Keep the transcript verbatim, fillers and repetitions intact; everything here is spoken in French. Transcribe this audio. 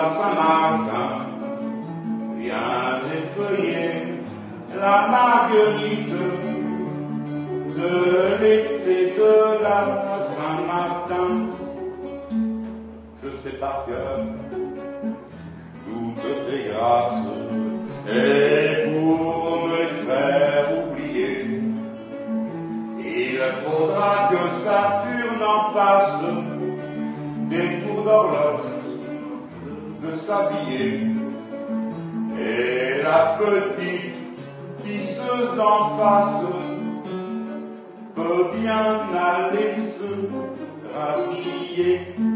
Saint-Martin, viens effeuiller la marguerite de l'été de la Saint-Martin. Je sais par cœur toutes tes grâces, et pour me les faire oublier, il faudra que Saturne en fasse des tours d'horloge de s'habiller, et la petite tisseuse d'en face peut bien aller se rhabiller.